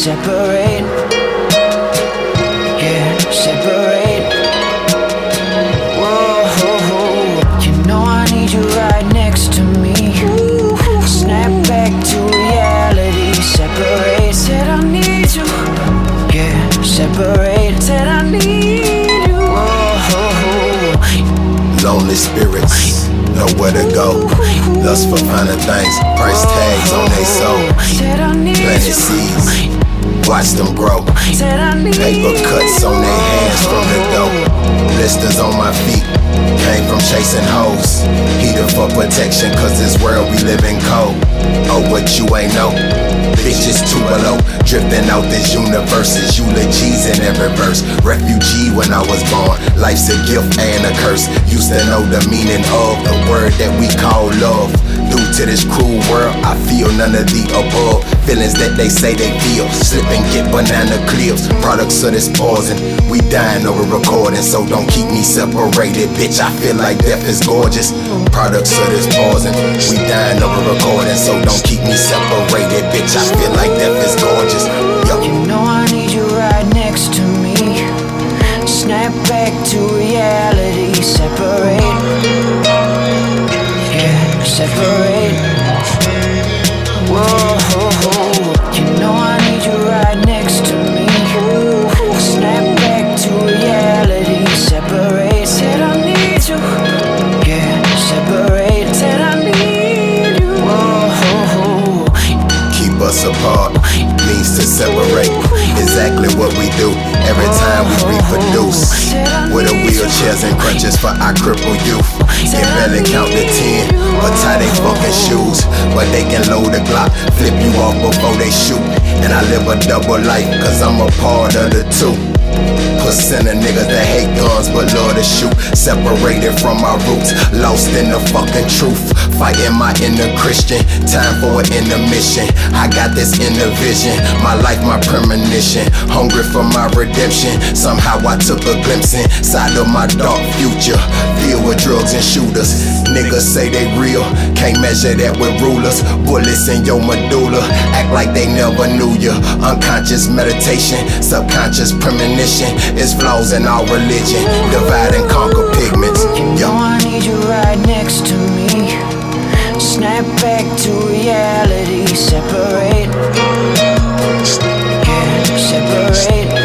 separate. Yeah, separate. Whoa, you know I need you right next to me. Snap back to reality. Separate. Said I need you. Yeah, separate. Said I need you. Whoa. Lonely spirits, nowhere to go. Lust for finer things, price tags on their soul. Planted seeds, watch them grow. Paper cuts on their hands from the dough. Blisters on my feet, came from chasing hoes. Heater for protection, cause this world we live in cold. Oh, what you ain't know, bitches too below. Drifting out this universe is eulogies in every verse. Refugee when I was born, life's a gift and a curse. Used to know the meaning of the word that we call love. Due to this cruel world, I feel none of the above. Feelings that they say they feel, slip and get banana clips. Products of this poison, we dying over recording, so don't keep me separated. Bitch, I feel like death is gorgeous. Products of this poison, we dying over recording, so don't keep me separated. Bitch, I feel like death is gorgeous. Yo. You know I need you right next to me. Snap back to reality. Separate. Yeah, separate. Whoa, you know I need you right next to me. Snap back to reality. Separate. Said I need you. Yeah, separate. Said I need you. Whoa. Keep us apart means to separate. Exactly what we do every time we reproduce. With the wheelchairs and crutches for our crippled youth. Can barely count to 10 or tie they fucking shoes. But they can load the Glock, flip you off before they shoot. And I live a double life, cause I'm a part of the two. Percent of niggas that hate guns but love to shoot. Separated from my roots, lost in the fucking truth. Fighting my inner Christian, time for an intermission. I got this inner vision, my life my premonition. Hungry for my redemption, somehow I took a glimpse inside of my dark future. Filled with drugs and shooters, niggas say they real, can't measure that with rulers. Bullets in your medulla, act like they never knew you. Unconscious meditation, subconscious premonition. It's flaws in our religion, divide and conquer pigments. You know I need you right next to me. Snap back to reality. Separate. Yeah, separate.